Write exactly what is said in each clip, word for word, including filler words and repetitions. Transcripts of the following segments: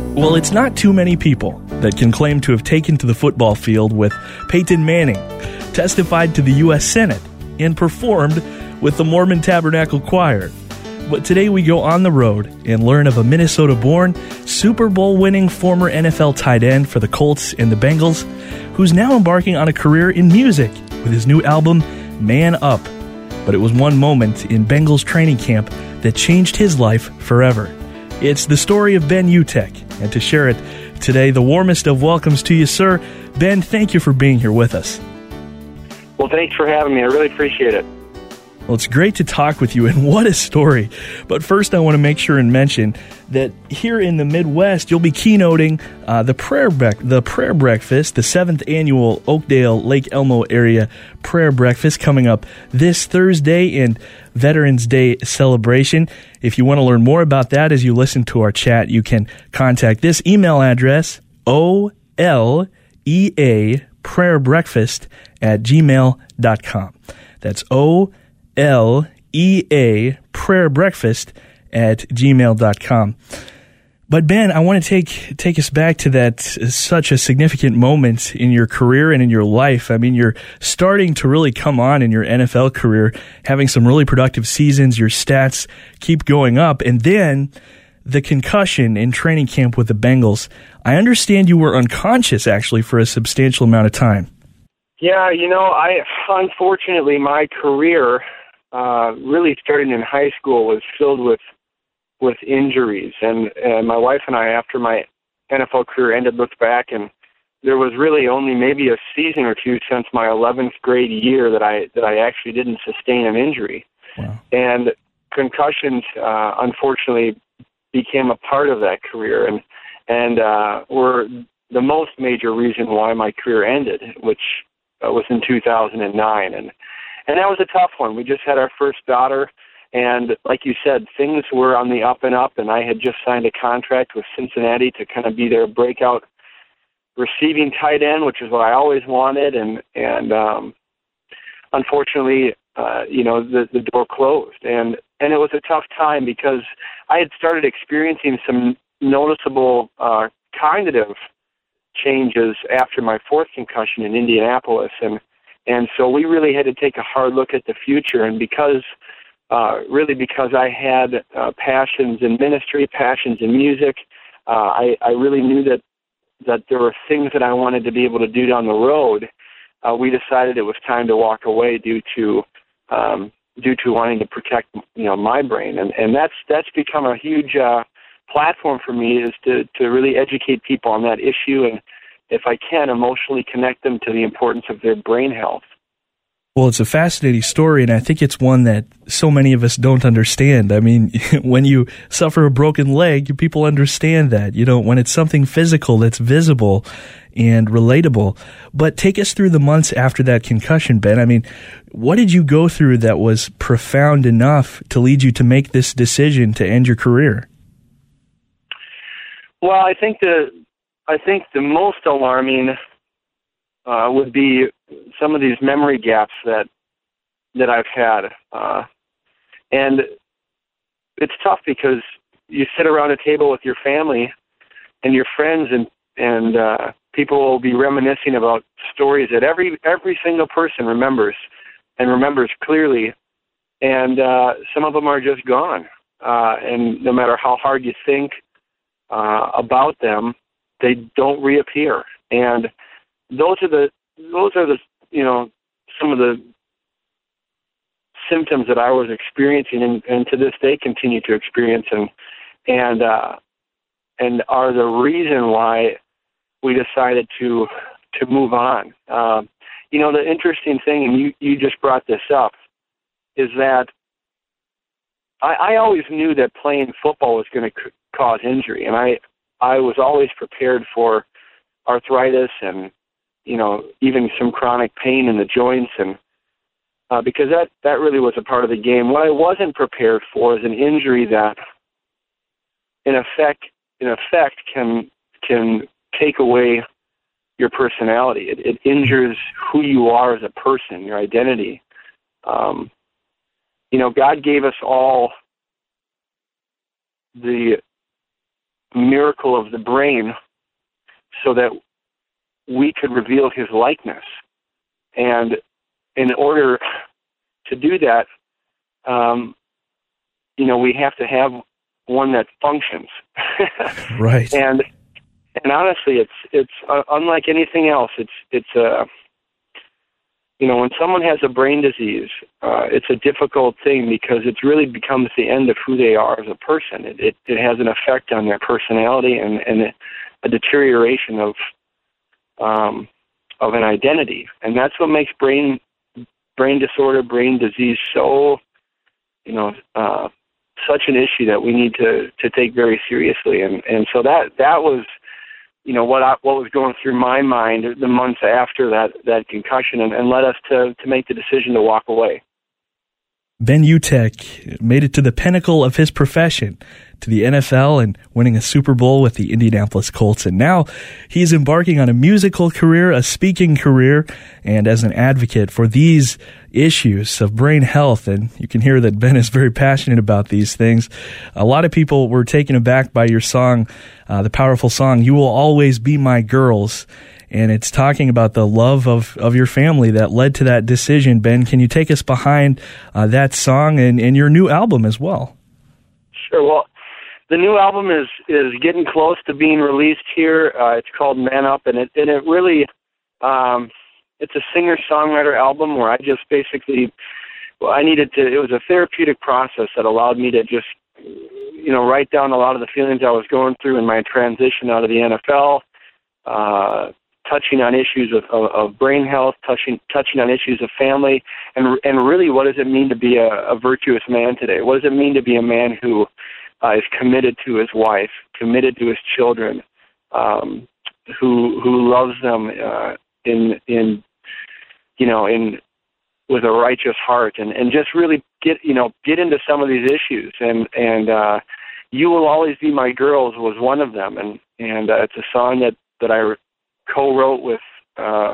Well, it's not too many people that can claim to have taken to the football field with Peyton Manning, testified to the U S Senate, and performed with the Mormon Tabernacle Choir. But today we go on the road and learn of a Minnesota-born, Super Bowl-winning former N F L tight end for the Colts and the Bengals, who's now embarking on a career in music with his new album, Man Up. But it was one moment in Bengals training camp that changed his life forever. It's the story of Ben Utecht, and to share it today, the warmest of welcomes to you, sir. Ben, thank you for being here with us. Well, thanks for having me. I really appreciate it. Well, it's great to talk with you, and what a story. But first, I want to make sure and mention that here in the Midwest, you'll be keynoting uh, the prayer bre- the prayer breakfast, the seventh annual Oakdale Lake Elmo area prayer breakfast coming up this Thursday and Veterans Day celebration. If you want to learn more about that as you listen to our chat, you can contact this email address, O L E A prayer breakfast at gmail dot com. That's O L E A prayer breakfast at gmail dot com. But Ben, I want to take take us back to that such a significant moment in your career and in your life. I mean, you're starting to really come on in your N F L career, having some really productive seasons. Your stats keep going up, and then the concussion in training camp with the Bengals. I understand you were unconscious actually for a substantial amount of time. Yeah, you know, I unfortunately my career, uh, really starting in high school, was filled with with injuries, and, and my wife and I, after my N F L career ended, looked back, and there was really only maybe a season or two since my eleventh grade year that I that I actually didn't sustain an injury. Wow. And concussions, uh, unfortunately, became a part of that career, and and uh, were the most major reason why my career ended, which uh, was in two thousand nine, and and that was a tough one. We just had our first daughter. And like you said, things were on the up and up, and I had just signed a contract with Cincinnati to kind of be their breakout receiving tight end, which is what I always wanted. And and um, unfortunately, uh, you know, the, the door closed. And, and it was a tough time because I had started experiencing some noticeable uh, cognitive changes after my fourth concussion in Indianapolis. And, and so we really had to take a hard look at the future. And because Uh, really because I had uh, passions in ministry, passions in music. Uh, I, I really knew that, that there were things that I wanted to be able to do down the road. Uh, we decided it was time to walk away due to um, due to wanting to protect, you know, my brain, and and that's that's become a huge uh, platform for me, is to to really educate people on that issue, and if I can, emotionally connect them to the importance of their brain health. Well, it's a fascinating story, and I think it's one that so many of us don't understand. I mean, when you suffer a broken leg, people understand that, you know, when it's something physical that's visible and relatable. But take us through the months after that concussion, Ben. I mean, what did you go through that was profound enough to lead you to make this decision to end your career? Well, I think the I think the most alarming uh, would be some of these memory gaps that that I've had, uh, and it's tough because you sit around a table with your family and your friends, and and uh, people will be reminiscing about stories that every every single person remembers and remembers clearly, and uh, some of them are just gone. Uh, and no matter how hard you think uh, about them, they don't reappear. And those are the those are the you know some of the symptoms that I was experiencing, and, and to this day continue to experience, and and uh, and are the reason why we decided to to move on. Uh, you know, the interesting thing, and you, you just brought this up, is that I, I always knew that playing football was going to c- cause injury, and I I was always prepared for arthritis and, you know, even some chronic pain in the joints, and uh, because that, that really was a part of the game. What I wasn't prepared for is an injury that, in effect, in effect, can can take away your personality. It, it injures who you are as a person, your identity. Um, you know, God gave us all the miracle of the brain so that we could reveal his likeness. And in order to do that, um, you know, we have to have one that functions. Right. And and honestly, it's it's uh, unlike anything else. It's it's a uh, you know, when someone has a brain disease, uh, it's a difficult thing because it really becomes the end of who they are as a person. It it, it has an effect on their personality and and a deterioration of um, of an identity, and that's what makes brain brain disorder, brain disease so, you know, uh, such an issue that we need to, to take very seriously. And, and so that that was, you know, what I, what was going through my mind the months after that, that concussion, and, and led us to, to make the decision to walk away. Ben Utecht made it to the pinnacle of his profession, to the N F L and winning a Super Bowl with the Indianapolis Colts. And now he's embarking on a musical career, a speaking career, and as an advocate for these issues of brain health. And you can hear that Ben is very passionate about these things. A lot of people were taken aback by your song, uh, the powerful song, "You Will Always Be My Girls." And it's talking about the love of, of your family that led to that decision. Ben, can you take us behind uh, that song and, and your new album as well? Sure. Well, the new album is, is getting close to being released here. Uh, it's called Man Up, and it, and it really, um, it's a singer-songwriter album where I just basically, well, I needed to, it was a therapeutic process that allowed me to just, you know, write down a lot of the feelings I was going through in my transition out of the N F L, uh, touching on issues of, of, of brain health, touching touching on issues of family, and and really, what does it mean to be a, a virtuous man today? What does it mean to be a man who uh, is committed to his wife, committed to his children, um, who who loves them uh, in in you know in with a righteous heart, and, and just really get you know get into some of these issues, and and uh, "You Will Always Be My Girls" was one of them, and and uh, it's a song that that I co-wrote with uh,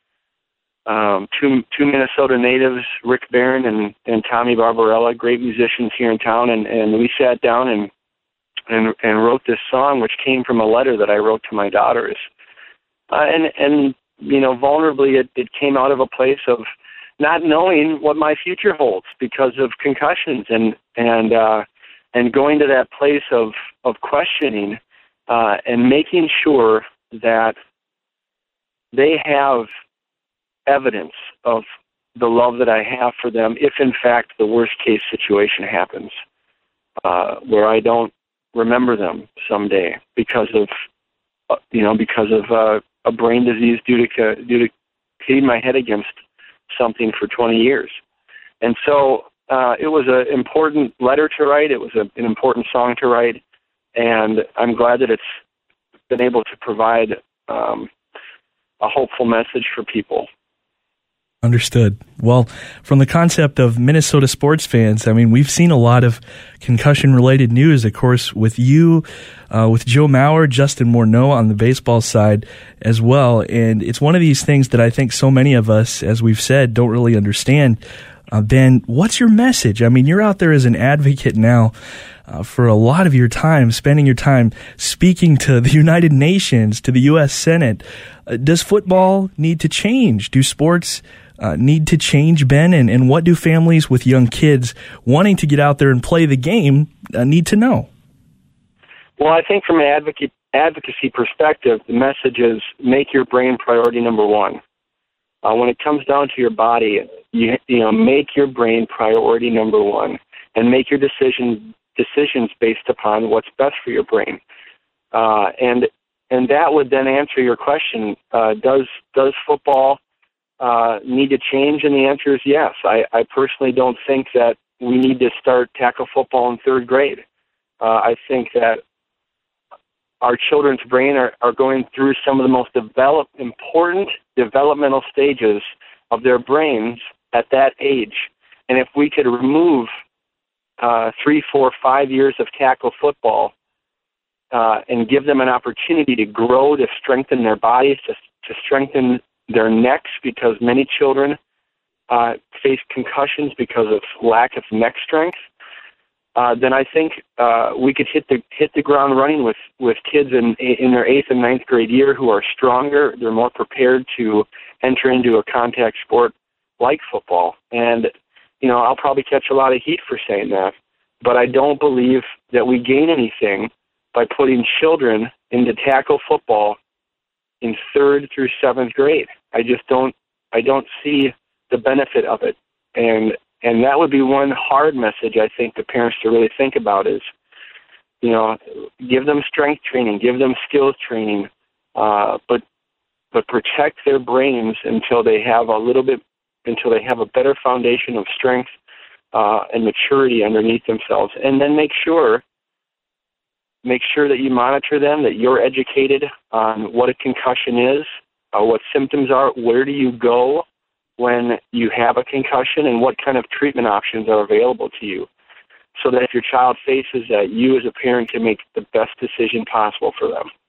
um, two two Minnesota natives, Rick Barron and, and Tommy Barbarella, great musicians here in town, and, and we sat down and, and and wrote this song, which came from a letter that I wrote to my daughters, uh, and and you know vulnerably it, it came out of a place of not knowing what my future holds because of concussions, and and uh, and going to that place of of questioning uh, and making sure that they have evidence of the love that I have for them if, in fact, the worst-case situation happens, uh, where I don't remember them someday because of, uh, you know, because of uh, a brain disease due to due to hitting my head against something for twenty years. And so uh, it was an important letter to write. It was a, an important song to write, and I'm glad that it's been able to provide um, a hopeful message for people. Understood. Well, from the concept of Minnesota sports fans, I mean, we've seen a lot of concussion-related news, of course, with you, uh, with Joe Mauer, Justin Morneau on the baseball side as well. And it's one of these things that I think so many of us, as we've said, don't really understand. Uh, Ben, what's your message? I mean, you're out there as an advocate now uh, for a lot of your time, spending your time speaking to the United Nations, to the U S Senate. Uh, does football need to change? Do sports uh, need to change, Ben? And, and what do families with young kids wanting to get out there and play the game uh, need to know? Well, I think from an advocate, advocacy perspective, the message is make your brain priority number one. Uh, when it comes down to your body, you, you know, make your brain priority number one, and make your decision decisions based upon what's best for your brain. Uh, and and that would then answer your question: uh, Does does football uh, need to change? And the answer is yes. I, I personally don't think that we need to start tackle football in third grade. Uh, I think that our children's brain are, are going through some of the most develop, important developmental stages of their brains at that age. And if we could remove uh, three, four, five years of tackle football uh, and give them an opportunity to grow, to strengthen their bodies, to, to strengthen their necks, because many children uh, face concussions because of lack of neck strength, uh, then I think uh, we could hit the hit the ground running with, with kids in in their eighth and ninth grade year who are stronger. They're more prepared to enter into a contact sport like football. And, you know, I'll probably catch a lot of heat for saying that, but I don't believe that we gain anything by putting children into tackle football in third through seventh grade. I just don't I don't see the benefit of it. And and that would be one hard message I think the parents to really think about is, you know, give them strength training, give them skills training, uh, but but protect their brains until they have a little bit until they have a better foundation of strength uh, and maturity underneath themselves. And then make sure Make sure that you monitor them, that you're educated on what a concussion is, uh, what symptoms are, where do you go when you have a concussion, and what kind of treatment options are available to you, so that if your child faces that, you as a parent can make the best decision possible for them.